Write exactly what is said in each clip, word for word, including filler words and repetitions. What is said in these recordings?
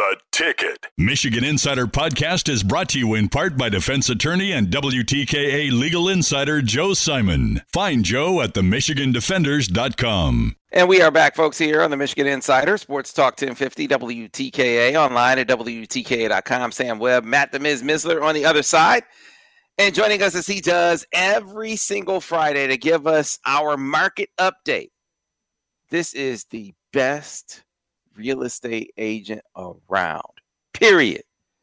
The Ticket. Michigan Insider Podcast is brought to you in part by defense attorney and W T K A legal insider Joe Simon. Find Joe at the michigan defenders dot com. And we are back, folks, here on the Michigan Insider, Sports Talk ten fifty, W T K A, online at W T K A dot com. Sam Webb, Matt the Miz Misler on the other side. And joining us as he does every single Friday to give us our market update. This is the best real estate agent around, period.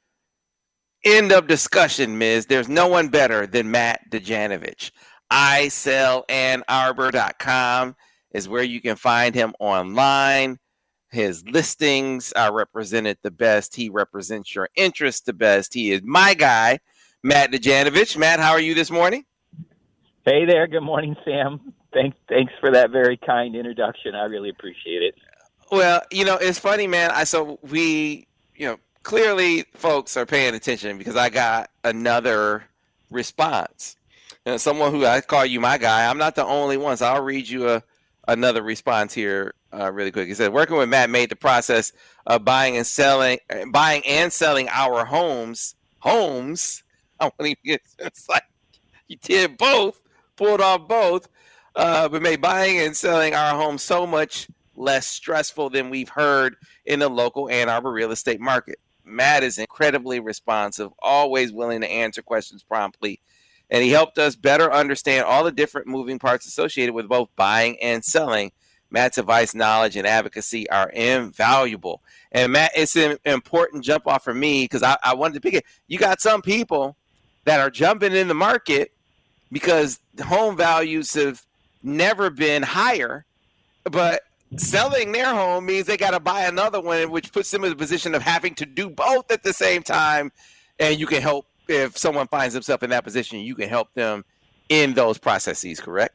End of discussion, Miz. There's no one better than Matt Dejanovic. I sell Ann Arbor dot com is where you can find him online. His listings are represented the best. He represents your interest the best. He is my guy, Matt Dejanovic. Matt, how are you this morning? Hey there. Good morning, Sam. Thanks, thanks for that very kind introduction. I really appreciate it. Well, you know, it's funny, man. I so we, you know, clearly folks are paying attention because I got another response. You know, someone who I call you my guy. I'm not the only one, so I'll read you a another response here uh, really quick. He said, working with Matt made the process of buying and selling, buying and selling our homes, homes. I don't even get, it's like you did both, pulled off both, uh, but made buying and selling our homes so much less stressful than we've heard in the local Ann Arbor real estate market. Matt is incredibly responsive, always willing to answer questions promptly, and he helped us better understand all the different moving parts associated with both buying and selling. Matt's advice, knowledge, and advocacy are invaluable. And Matt, it's an important jump off for me because I, I wanted to pick it. You got some people that are jumping in the market because home values have never been higher, but selling their home means they got to buy another one, which puts them in the position of having to do both at the same time. And you can help if someone finds themselves in that position, you can help them in those processes, correct?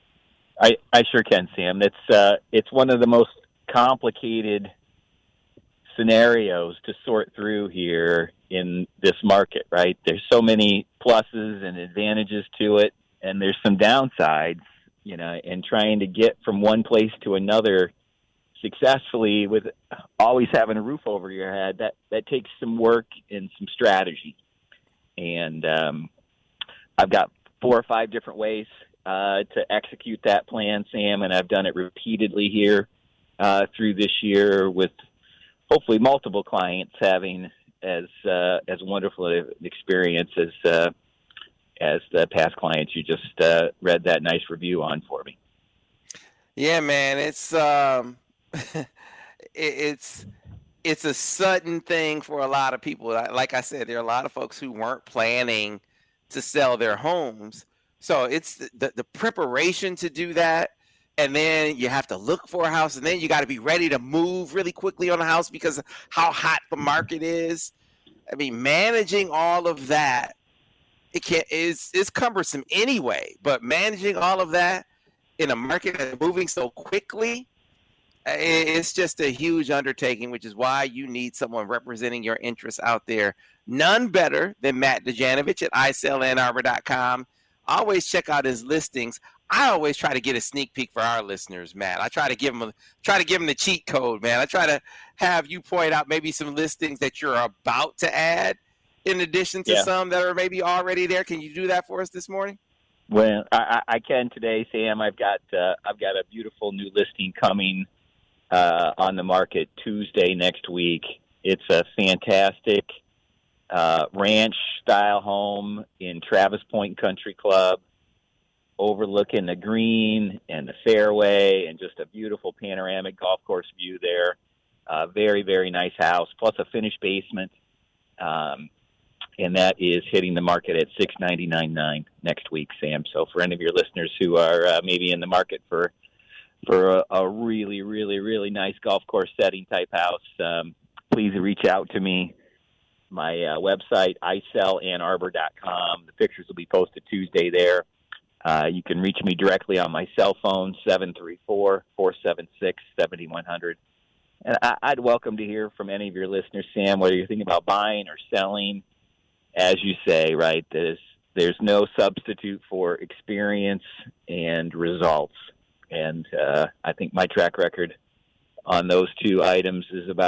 I, I sure can, Sam. It's uh, it's one of the most complicated scenarios to sort through here in this market, right? There's so many pluses and advantages to it, and there's some downsides. You know, and trying to get from one place to another successfully with always having a roof over your head, that, that takes some work and some strategy. And um, I've got four or five different ways uh, to execute that plan, Sam, and I've done it repeatedly here uh, through this year with hopefully multiple clients having as uh, as wonderful an experience as uh as the past clients you just uh, read that nice review on for me. Yeah, man, it's um, it, it's it's a sudden thing for a lot of people. Like I said, there are a lot of folks who weren't planning to sell their homes, so it's the, the, the preparation to do that, and then you have to look for a house, and then you got to be ready to move really quickly on a house because of how hot the market is. I mean, managing all of that. It can is is cumbersome anyway, but managing all of that in a market that's moving so quickly, it's just a huge undertaking, which is why you need someone representing your interests out there. None better than Matt Dejanovic at I sell Ann Arbor dot com. Always check out his listings. I always try to get a sneak peek for our listeners, Matt. I try to give them a, try to give them the cheat code, man. I try to have you point out maybe some listings that you're about to add, in addition to yeah. some that are maybe already there. Can you do that for us this morning? Well, I, I can today, Sam. I've got uh, I've got a beautiful new listing coming uh, on the market Tuesday next week. It's a fantastic uh, ranch-style home in Travis Point Country Club, overlooking the green and the fairway, and just a beautiful panoramic golf course view there. Uh, very, very nice house, plus a finished basement. Um, and that is hitting the market at six ninety-nine nine next week, Sam. So for any of your listeners who are uh, maybe in the market for for a, a really, really, really nice golf course setting type house, um, please reach out to me. My uh, website, I sell Ann Arbor dot com. The pictures will be posted Tuesday there. Uh, you can reach me directly on my cell phone, seven three four, four seven six, seven one zero zero. And I, I'd welcome to hear from any of your listeners, Sam, whether you're thinking about buying or selling. As you say, right, there's, there's no substitute for experience and results. And uh, I think my track record on those two items is about as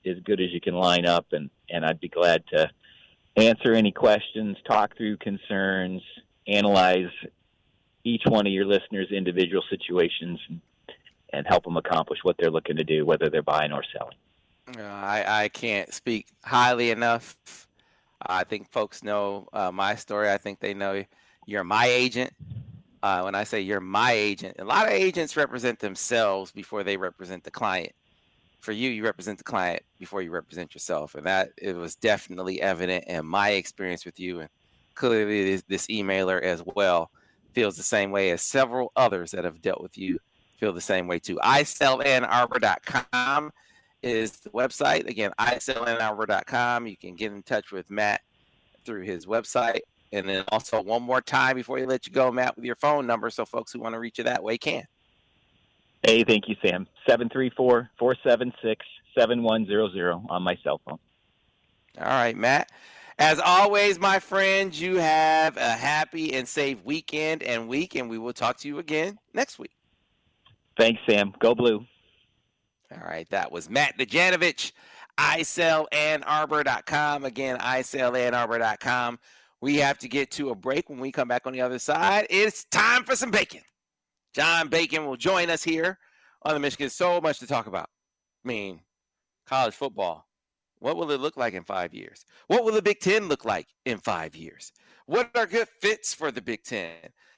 as good as you can line up, and, and I'd be glad to answer any questions, talk through concerns, analyze each one of your listeners' individual situations, and, and help them accomplish what they're looking to do, whether they're buying or selling. Uh, I, I can't speak highly enough. I think folks know uh, my story. I think they know you're my agent. Uh, when I say you're my agent, a lot of agents represent themselves before they represent the client. For you, you represent the client before you represent yourself. And that it was definitely evident in my experience with you. And clearly this, this emailer as well feels the same way as several others that have dealt with you feel the same way too. I sell Ann Arbor dot com is the website. Again, I sell Ann Arbor dot com. You can get in touch with Matt through his website. And then also one more time before you let you go, Matt, with your phone number so folks who want to reach you that way can. Hey, thank you, Sam. seven three four, four seven six, seven one zero zero on my cell phone. All right, Matt. As always, my friends, you have a happy and safe weekend and week, and we will talk to you again next week. Thanks, Sam. Go Blue. All right, that was Matt Dejanovic, I sell Ann Arbor dot com. Again, I sell Ann Arbor dot com. We have to get to a break. When we come back on the other side, it's time for some bacon. John Bacon will join us here on the Michigan. So much to talk about. I mean, college football. What will it look like in five years? What will the Big Ten look like in five years? What are good fits for the Big Ten?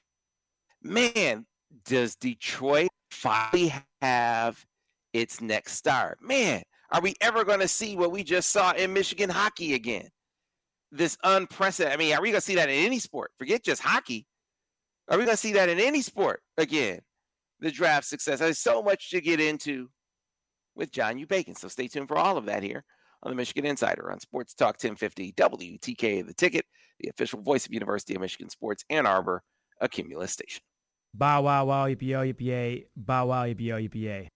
Man, does Detroit finally have its next star? Man, are we ever going to see what we just saw in Michigan hockey again? This unprecedented. I mean, are we going to see that in any sport? Forget just hockey. Are we going to see that in any sport again? The draft success. There's so much to get into with John U. Bacon. So stay tuned for all of that here on the Michigan Insider on Sports Talk ten fifty W T K, The Ticket, the official voice of University of Michigan Sports, Ann Arbor, a Cumulus station. Bow wow wow yippee yo yippee yay. Bow wow yippee yo yippee yay.